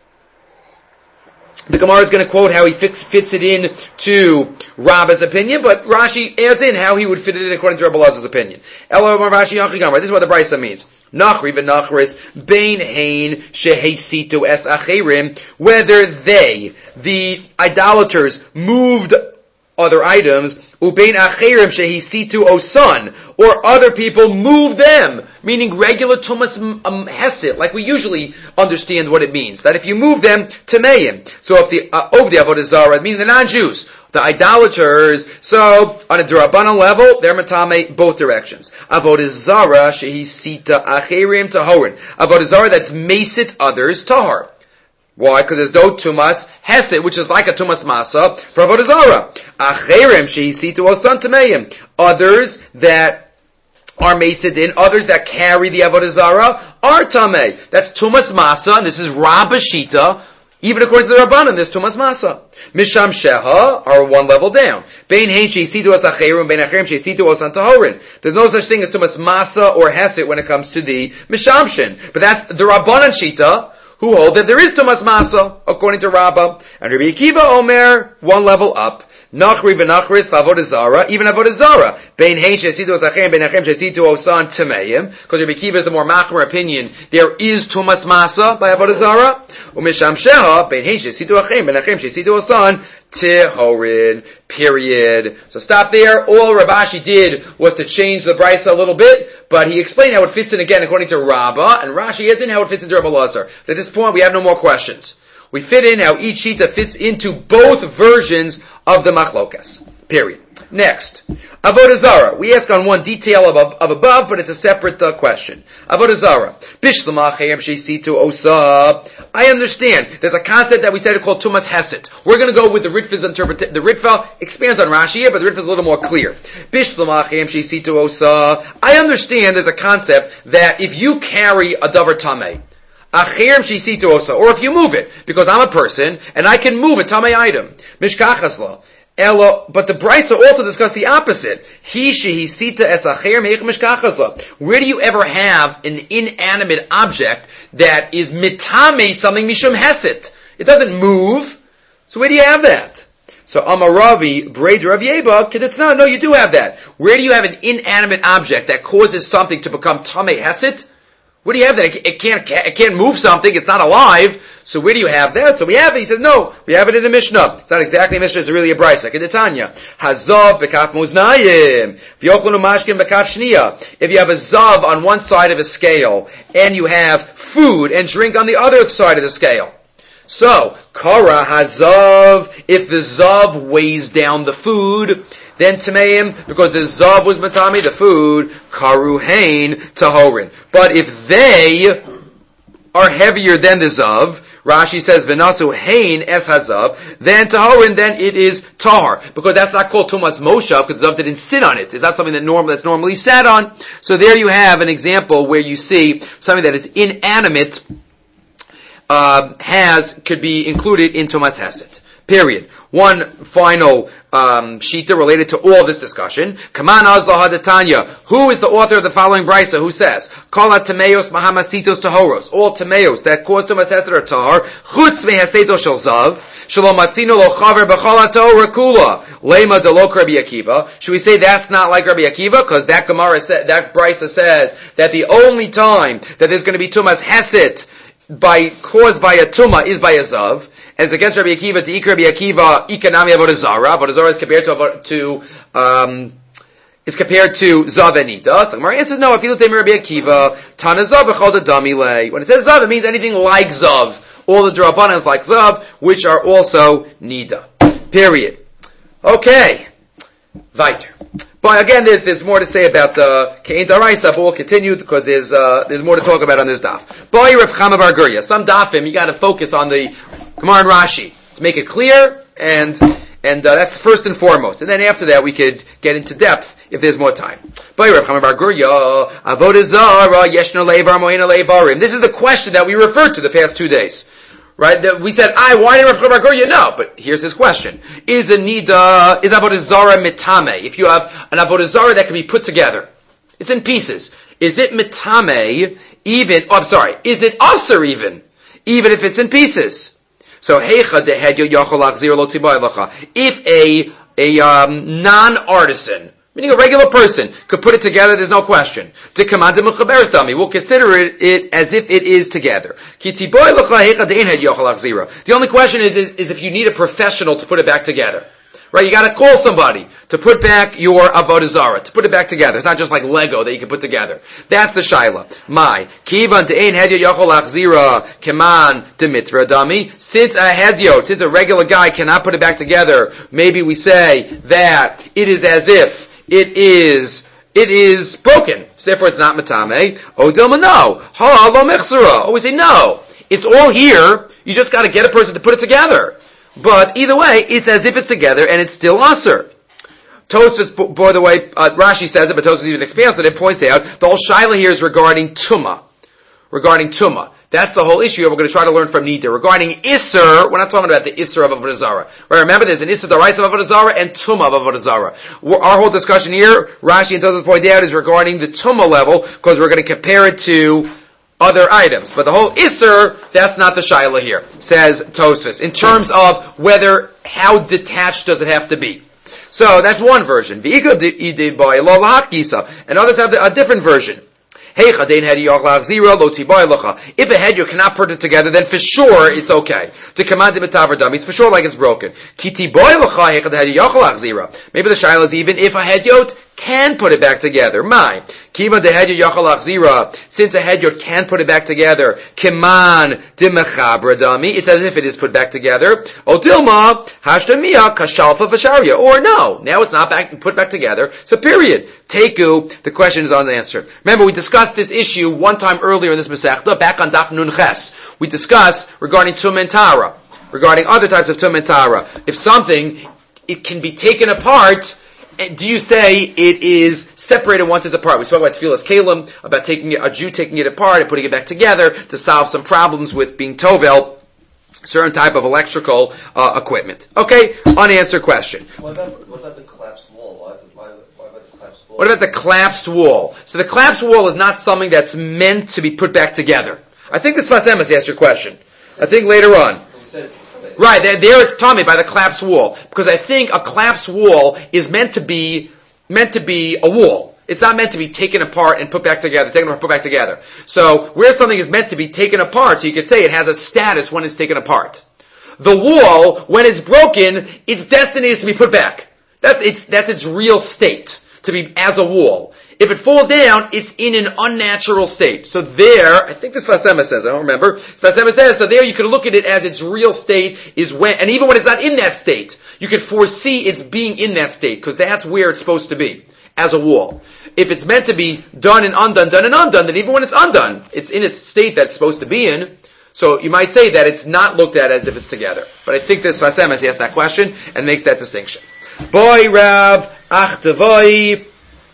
Speaker 1: The Gemara is going to quote how he fits it in to Rabba's opinion, but Rashi adds in how he would fit it in according to Rabbi Elazar's opinion. This is what the brisa means. Nachri v'nachris bein hein shehesitu es acherim, whether they, the idolaters, moved other items, ubein acherim shehesitu osan, or other people moved them, meaning regular tumas hesit, like we usually understand what it means. That if you move them, tameim. So if the over the avodah zarah, meaning the non-Jews, the idolaters. So on a D'Rabbanan level, they're matame both directions. Avodah zara shehisita acherim tahorin. Avodah zara that's mesit others tahar. Why? Because there's no tumas hesed, which is like a tumas masa for avodah zara. Acherim shehisitu osan tameim. Others that are mesidin, others that carry the avodah zara are tamei. That's tumas masa, and this is Rabashita. Even according to the Rabbanan, there's tumas masa. Misham sheha are one level down. Bein hein sheisitu as acherim, bein acherim sheisitu as antahorin. There's no such thing as tumas masa or hesed when it comes to the mishamshin. But that's the Rabbanan shita, who hold that there is tumas masa, according to Rabbah. And Rabbi Akiva Omer, one level up. Nachri v'nachris v'avodah zara, even avodah zara. Bein hein sheisitu as acherim, bein acherim sheisitu osan tameim. Because Rabbi Akiva is the more machmer opinion, there is tumas masa by avodah zara. Umisham sheha, bein hein sheisitu acherim, bein acherim sheisitu osan tihorin. Period. So stop there. All Rav Ashi did was to change the brisa a little bit, but he explained how it fits in again according to Rabbah, and Rashi adds in how it fits into Rabbi Lazar. But at this point, we have no more questions. We fit in how each shita fits into both versions of the machlokas. Period. Next, avodah zara. We ask on one detail of above, but it's a separate question. Avodah zara. Bishlamachayim sheisitu osa. I understand. There's a concept that we said called tumas hesed. We're going to go with the Ritva's interpretation. The Ritva expands on Rashi here, but the Ritva is a little more clear. Bishlamachayim sheisitu osa. I understand there's a concept that if you carry a davar tamei, acherim sheisitu osa, or if you move it, because I'm a person and I can move a tamei item, mishkachasla. But the Brisa also discussed the opposite. Where do you ever have an inanimate object that is mitame something mishum hesed? It doesn't move. So where do you have that? So Amaravi, Braid Rav Yeba, Kedetzna, no, you do have that. Where do you have an inanimate object that causes something to become tamei hesed? Where do you have that? It can't move something. It's not alive. So where do you have that? So we have it. He says, no, we have it in the Mishnah. It's not exactly a Mishnah, it's really a Brisa. Like in the Tanya. Hazav bekaf muznayim. V'yochlu mashkin bekaf shniya. If you have a zav on one side of a scale, and you have food and drink on the other side of the scale. So, kara hazav, if the zav weighs down the food, then tameim, because the zav was matami, the food, karu hain tahorin. But if they are heavier than the zav, Rashi says, "V'nasu hein es hazav." Then tahorin, then it is tahar, because that's not called tumas moshav, because the zav didn't sit on it. It's not something that's normally sat on. So there you have an example where you see something that is inanimate could be included in tumas hesed. Period. One final shita related to all this discussion. Kaman azla hadatanya. Who is the author of the following brisa? Who says, "Kol tameos mahamasitos tahoros." All tameos that cause tumas hesed are tahar. Chutz mehasetos shel zav. Shalom matzino lo chaver b'chol haTorah kula. Lema delok Rabbi Akiva. Should we say that's not like Rabbi Akiva? Because that Gemara that brisa says that the only time that there's going to be tumas hesed caused by a tuma is by a zav. As against Rabbi Akiva, to Rabbi Akiva, ikanami avodah zara. Avodah zara is compared to zav and nida. So Gemara answers no. If you look at Rabbi Akiva, tana zav b'chol dadami lei. When it says zav, it means anything like zav. All the D'Rabbanan is like zav, which are also nida. Period. Okay. Weiter. But again, there's more to say about the Kein Daraisa, but we'll continue because there's more to talk about on this daf. Boy, Rav Chama bar Gurya. Some dafim, you got to focus on the Gemara and Rashi to make it clear, and that's first and foremost. And then after that, we could get into depth if there's more time. Boy, Rav Chama bar Gurya, avodah zara, yeshna leivar, moina leivarim. This is the question that we referred to the past 2 days. Right? We said, why did Rav Chama bar Gurya? No, but here's his question. Is avodah zara mitame? If you have an avodah zara that can be put together, it's in pieces. Is it mitame even, is it aser even if it's in pieces? So, heicha dehedyo yachol achzir lo tibay lacha. If a non-artisan, meaning a regular person, could put it together, there's no question. We'll consider it as if it is together. The only question is if you need a professional to put it back together. Right? You gotta call somebody to put back your avodah zarah, to put it back together. It's not just like Lego that you can put together. That's the shaila. My kivan de'ein hedyo yachol achzira keman demitra dami. Since a hedyot, since a regular guy cannot put it back together, maybe we say that it is as if it is broken. So therefore it's not matame. O dilma no. Ha lo mechzera. Or we say no. It's all here. You just gotta get a person to put it together. But either way, it's as if it's together and it's still aser. Tosfos, by the way, Rashi says it, but Tosfos even expands it. It points out the whole shaila here is regarding tumah. Regarding tumah. That's the whole issue. We're going to try to learn from Nida. Regarding Isser, we're not talking about the Isser of Avodah Zarah. Right? Remember, there's an Isser D'Oraisa of Avodah Zarah and Tumah of Avodah Zarah. Our whole discussion here, Rashi and Tosfos point out, is regarding the Tumah level, because we're going to compare it to other items. But the whole Isser, that's not the shaila here, says Tosfos, in terms of how detached does it have to be. So that's one version. And others have a different version. If a head you cannot put it together, then for sure it's okay. To command the metavar dummies, for sure like it's broken. Maybe the shaila is even if a hedyot can put it back together. Since a hedyot can put it back together, kiman dimechabra dami, it's as if it is put back together. Odilma hashtamiya kashalfa vasharia. Or no, now it's not put back together. So period. Teku, the question is unanswered. Remember, we discussed this issue one time earlier in this Masechta, back on Daf Nun Ches. We discussed regarding Tum and Tara, regarding other types of Tum and Tara. If something, it can be taken apart, do you say it is separated once it's apart? We spoke about Tfilas Kalim, about a Jew taking it apart and putting it back together to solve some problems with being Tovel, certain type of electrical equipment. Okay, unanswered question.
Speaker 2: What about the collapsed wall? Why about the collapsed wall?
Speaker 1: What about the collapsed wall? So the collapsed wall is not something that's meant to be put back together. I think the Sfas Emes asked your question. I think later on. Right, there it's Tommy by the collapsed wall. Because I think a collapsed wall is meant to be a wall. It's not meant to be taken apart and put back together, So where something is meant to be taken apart, so you could say it has a status when it's taken apart. The wall, when it's broken, its destiny is to be put back. That's its real state, to be as a wall. If it falls down, it's in an unnatural state. So there, I think the Sfas Emes says, I don't remember. Sfas Emes says, so there you could look at it as its real state is when, and even when it's not in that state, you could foresee its being in that state, because that's where it's supposed to be, as a wall. If it's meant to be done and undone, then even when it's undone, it's in its state that it's supposed to be in. So you might say that it's not looked at as if it's together. But I think the Sfas Emes asks that question and makes that distinction. Boy Rav Achtavoi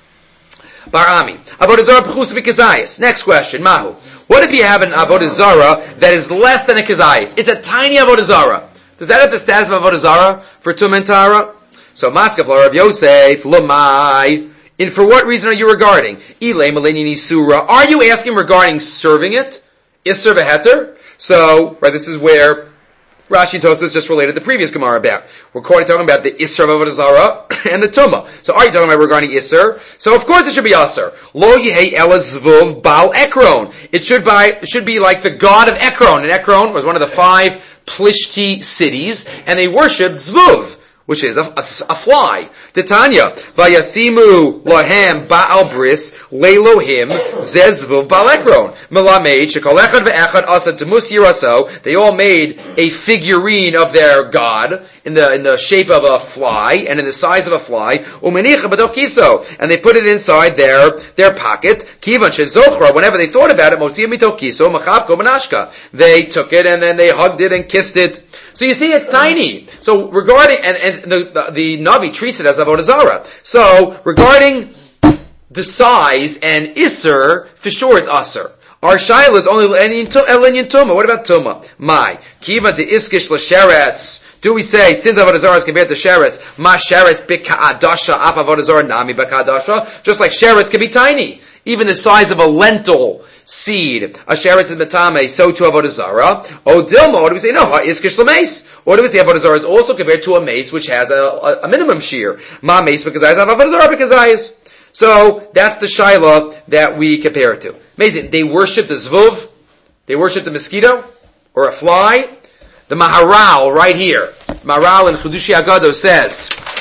Speaker 1: Barami. Avodah Zarah P'chus v'Kazayis. Next question, Mahu. What if you have an Avodah Zarah that is less than a Kazayis? It's a tiny Avodah Zarah. Does that have the status of Avodah Zarah for Tum and Tara? So Maskav Rav Yosef, Lamai. And for what reason are you regarding? Ilay Maleni Nisura. Are you asking regarding serving it? Isser v'heter? So, right, this is where Rashi and Tosfos just related the previous Gemara about. We're talking about the Isser of Avodah Zarah and the Tumah. So are you talking about regarding Isser? So of course it should be Asser. Lo Yehei Ela Zvuv Baal Ekron. It should be like the god of Ekron. And Ekron was one of the 5 Plishti cities, and they worshipped Zvuv, which is a fly. Titania, Vayasimu Lahem Baal Bris Leilohim Zezvuv Baal Ekron. Melamed Shekol Echad ve'echad Asa Demus Yiraso. They all made a figurine of their god in the shape of a fly and in the size of a fly. Umenicha B'tokiso, and they put it inside their pocket. Kivan Shezochra. Whenever they thought about it, Motzia Mitokiso Machabko Manashka. They took it and then they hugged it and kissed it. So you see, it's tiny. So regarding, and the Navi treats it as Avodah Zarah. So regarding the size and Isser, for sure it's Asser. Our Shaila is only Elinyan Tumah. What about Tumah? My. Kiva de Iskish l'sheretz. Do we say, since Avodah Zarah is compared to sheretz, ma sheretz b'ka'adasha, af Avodah Zarah nami b'ka'adasha, just like sheretz can be tiny. Even the size of a lentil seed. A sheretz is metame, so to Avodah Zarah. O dilma, what do we say? No, iskish l'meis. Or do we say Avodah Zarah is also compared to a mace which has a minimum shear? Ma mace b'kazayis, af Avodah Zarah b'kazayis. So that's the shaila that we compare it to. Amazing. They worship the zvuv. They worship the mosquito or a fly. The Maharal right here. Maharal in Chedushi Agado says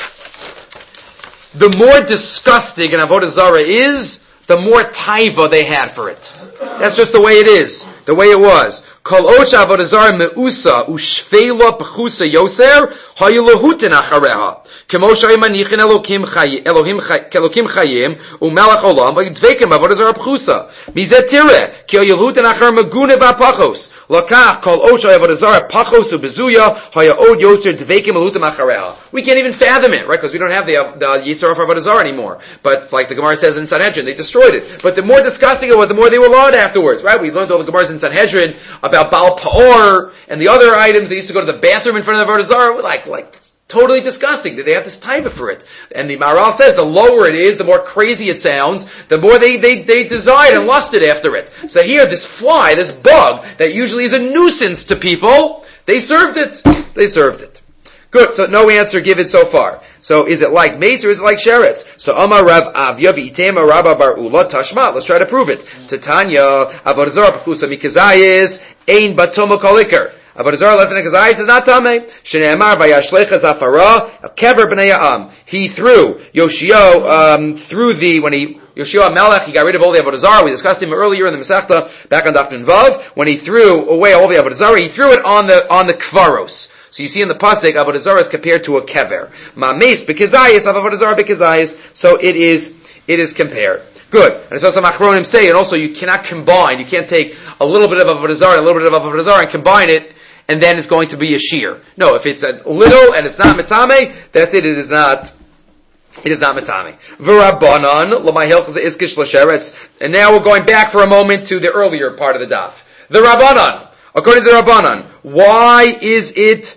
Speaker 1: the more disgusting an avodah zarah is, the more taiva they had for it. That's just the way it is, the way it was. Kol ocha avodah zarah meusa ushfela pchusa yoser hayulahutin achareha. Kemo shayim manichin Elokim chayim umelach olam vayudvekim avodah zarah pchusa. Mizet tireh ki hayulahutin achar magune v'apachos. Lakach kol ocha avodah zarah pachos ubezuya hayod yoser dvekim elutim achareha. We can't even fathom it, right? Because we don't have the yisur of avodah zarah anymore. But like the Gemara says in Sanhedrin, they destroyed it. But the more disgusting it was, the more they were laud afterwards, right? We learned all the Gemaras in Sanhedrin about Baal Pa'or and the other items. They used to go to the bathroom in front of the avodah zarah. Like totally disgusting. Did they have this taiva for it? And the Maharal says the lower it is, the more crazy it sounds, the more they desired and lusted after it. So here, this fly, this bug that usually is a nuisance to people, they served it. They served it. Good. So no answer given so far. So is it like mace or is it like sheretz? So Amar Rav Avya v'itema Rabba Bar Ula Tashma. Let's try to prove it. Titania avodah zarah pchusa mikazayis ein batoma kolikar. Avodah zarah less than a kazayis is not tamei. Shneimar vayashlecha zafara el kever b'nei ha'am. He threw Yoshio Yoshua Melech, he got rid of all the avodah zarah. We discussed him earlier in the Masechta back on Daf Nun Vav. When he threw away all the avodah zarah, he threw it on the kvaros. So you see in the pasuk, avodah zarah is compared to a kever. Ma'mes b'kezayis, avodah zarah b'kezayis. So it is compared. Good. And it's also Machronim say, and also you cannot combine. You can't take a little bit of avodah zarah, a little bit of avodah zarah, and combine it, and then it's going to be a shear. No, if it's a little and it's not metame, that's it. It is not metame. V'Rabbanan l'may hilchos iskish l'sheretz. And now we're going back for a moment to the earlier part of the daf. The Rabbanan. According to the Rabbanan, why is it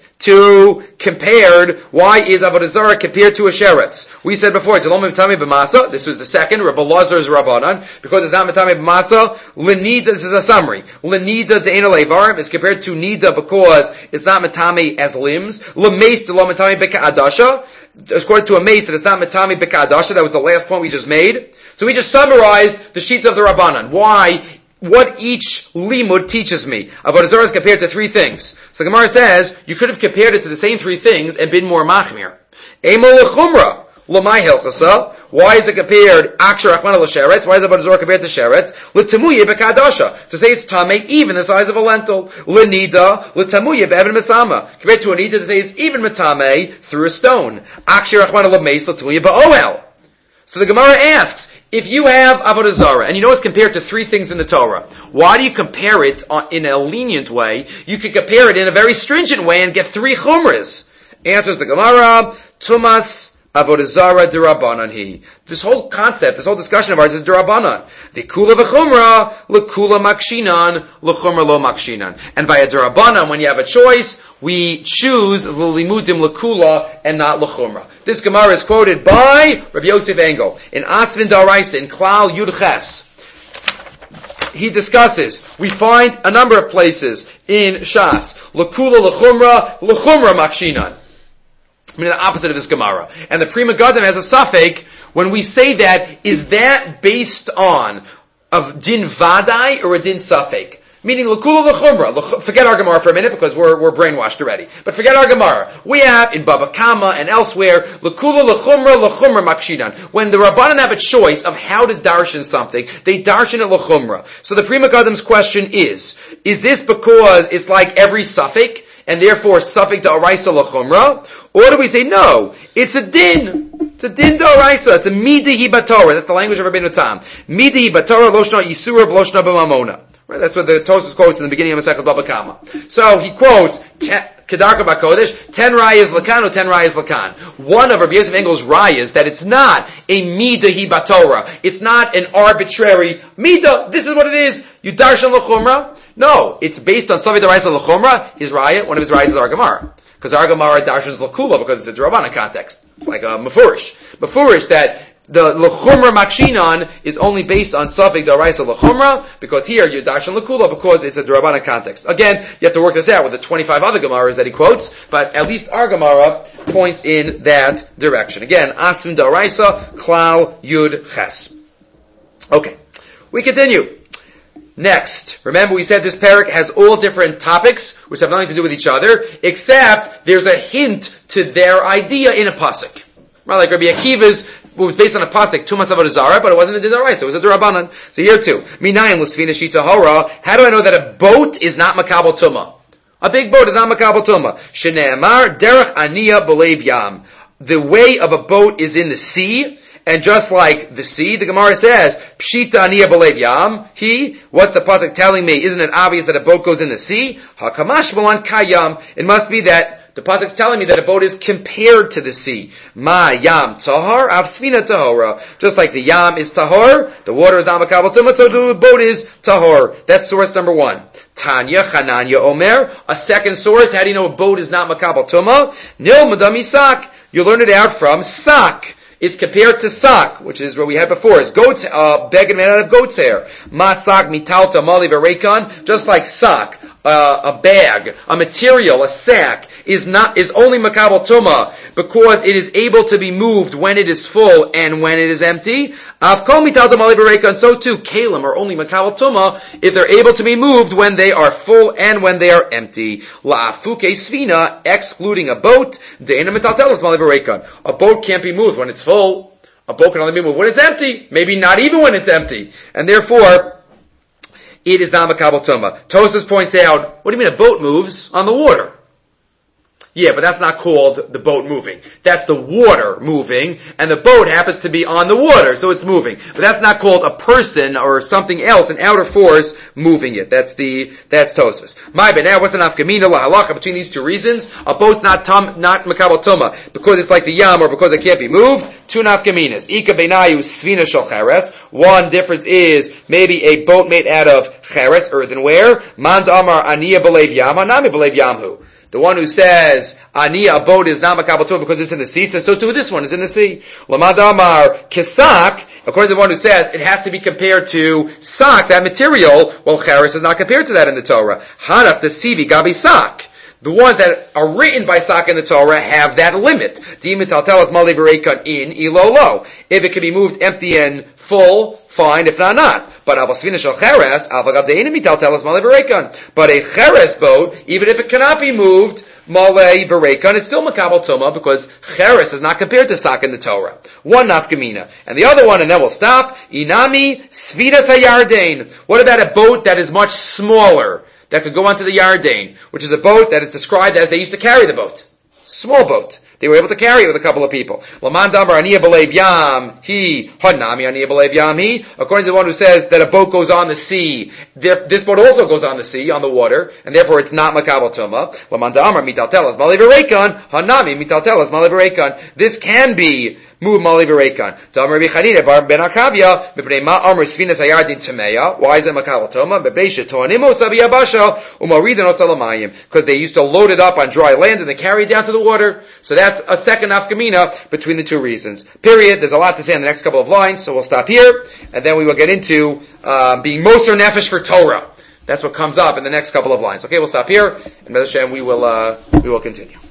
Speaker 1: why is avodah zarah compared to a sheretz? We said before, it's a lomim tami b'masa. This was the second, Rabbi Lazar's Rabbanan. Because it's not metame b'masa, l'nida, this is a summary. L'nida de'ena le'varim is compared to nida because it's not metame as limbs. L'meis de'lo metame b'ka'adasha. According to a mace, that it's not metame b'ka'adasha. That was the last point we just made. So we just summarized the sheet of the Rabbanan. What each limud teaches me. Avodah zarah is compared to three things. So the Gemara says, you could have compared it to the same three things and been more machmir. Emo lechumra, l'may hilchasa. Why is it compared, akshar achmana l'sheretz? Why is avodah zarah compared to sheretz? L'temuye b'kadasha. To say it's tamei, even the size of a lentil. L'nida, l'temuye b'eben mesama. Compared to a nida, to say it's even metame through a stone. Akshar achmana l'meis, l'temuye b'oel. So the Gemara asks, if you have avodah zarah, and you know it's compared to three things in the Torah, why do you compare it in a lenient way? You could compare it in a very stringent way and get three chumras. Answers the Gemara, Tumas avodah zarah d'Rabbanan hi. This whole concept, this whole discussion of ours is d'Rabbanan. The kula v'chumra, l'kula makshinan, l'chumra lo makshinan. And by a d'Rabbanan, when you have a choice, we choose l'limudim l'kula and not l'chumra. This Gemara is quoted by Rabbi Yosef Engel in Asvin Daraisa in Klal Yud Ches. He discusses, we find a number of places in Shas, l'kula l'chumra, l'chumra makshinan. I mean, the opposite of this Gemara. And the Pri Megadim has a suffix when we say that, is that based on a din vadai or a din suffix? Meaning, l'kula l'chumra. Forget our Gemara for a minute because we're brainwashed already. But forget our Gemara. We have in Baba Kama and elsewhere, l'kula l'chumra makshinan. When the Rabbanan have a choice of how to darshan something, they darshan it l'chumra. So the Pri Megadim's question is this because it's like every suffix, and therefore suffix d'oraisa l'chumra? Or do we say, no, it's a din. It's a din d'oraisa. It's a midahi batorah. That's the language of Rabbeinu Tam. Midahi batorah loshna yisura v'loshna b'mamona. Right? That's what the Tosfos quotes in the beginning of Masechת Baba Kama. So he quotes, Kedarka Bakodesh, 10 rayas lakan or 10 rayas lakan. One of Rabbi Yosef Engel's rayas that it's not a midahi batorah. It's not an arbitrary midah. This is what it is. You darshan l'chumra. No, it's based on Savi D'Oraisa l'chumra. His raya, one of his rayas is our Gemara. Because our Gemara darshans l'kula because it's a D'Rabbanan context. It's like a mefurish. Mefurish that the l'chumra makshinan is only based on Safek D'Oraisa l'chumra, because here you darshan l'kula because it's a D'Rabbanan context. Again, you have to work this out with the 25 other Gemaras that he quotes, but at least our Gemara points in that direction. Again, Asim D'Oraisa, Klal Yud Ches. Okay, we continue. Next, remember we said this parak has all different topics which have nothing to do with each other, except there's a hint to their idea in a pasuk. Right, like Rabbi Akiva's was based on a pasuk tumas avodah zara, but it wasn't a deraisa, it was a derabanan. So here too, minayim l'sfina shita hora. How do I know that a boat is not makabel tuma? A big boat is not makabel tuma. Shene'emar derech aniya b'leiv yam. The way of a boat is in the sea. And just like the sea, the Gemara says, Pshita aniya b'leiv yam. What's the pasuk telling me? Isn't it obvious that a boat goes in the sea? Hakamash b'lan kayam. It must be that the pasuk's telling me that a boat is compared to the sea. Ma yam tahar, av svina tahora. Just like the yam is tahor, the water is amakabel tuma, so the boat is tahor. That's source number one. Tanya Chananya Omer. A second source. How do you know a boat is not makabel tuma? Nil madami sak. You learn it out from sak. It's compared to sak, which is what we had before. It's goat's, bag made out of goat's hair. Masak mitalta mali v'reikon. Just like sak, a bag, a material, a sack, is only makabel tuma because it is able to be moved when it is full and when it is empty. Avkol mitalta mali v'reikon. So too, kalim are only makabel tuma if they're able to be moved when they are full and when they are empty. La'afuke svina, excluding a boat, de'ena mitaltelas mali v'reikon. A boat can't be moved when it's full. A boat can only be moved when it's empty. Maybe not even when it's empty. And therefore, it is not makabel tuma. Tosas points out, what do you mean a boat moves on the water? Yeah, but that's not called the boat moving. That's the water moving, and the boat happens to be on the water, so it's moving. But that's not called a person or something else, an outer force moving it. That's Tosfos. But now what's the nafkamina lahalacha between these two reasons? A boat's not makabel tuma because it's like the yam or because it can't be moved. Two nafkaminas. Ika beinayu svina shel cheres. One difference is maybe a boat made out of cheres, earthenware. Man amar aniya b'leiv yam, anami b'leiv yamhu. The one who says, Aniya, a boat is not makabel tuma because it's in the sea, says so too this one is in the sea. Lamad Amar Kisak, according to the one who says it has to be compared to sak, that material, well, Charis is not compared to that in the Torah. Hanaf Tasivi Gabi sak. The ones that are written by sak in the Torah have that limit. Dimitaltelas Mali Berekan in Ilolo. If it can be moved empty and full, fine, if not. But but a cheres boat, even if it cannot be moved, malei berekan, it's still makabel tuma because cheres is not compared to sak in the Torah. One nafkamina. And the other one, and then we'll stop, inami svidas hayardain. What about a boat that is much smaller, that could go onto the Yardain, which is a boat that is described as they used to carry the boat. Small boat. They were able to carry it with a couple of people. Laman damar aniya b'leiv yam, hanami aniya b'leiv yam, according to the one who says that a boat goes on the sea, this boat also goes on the sea, on the water, and therefore it's not makabel tuma. Laman damar mitaltelas mali v'reikan, hanami mitaltelas mali v'reikan. This can be move mali v'reikan. Damar b'chanina bar ben akavya, b'bnei ma'amr sfinas hayardin tameya. Why is it makabel tuma? B'beisha to'animo sabiyabasha, u'maridin osalamayim. Because they used to load it up on dry land and they carry it down to the water. So that's a second nafkamina between the two reasons. Period. There's a lot to say in the next couple of lines, so we'll stop here, and then we will get into being moser nefesh for Torah. That's what comes up in the next couple of lines. Okay, we'll stop here, and B'ez Hashem we will continue.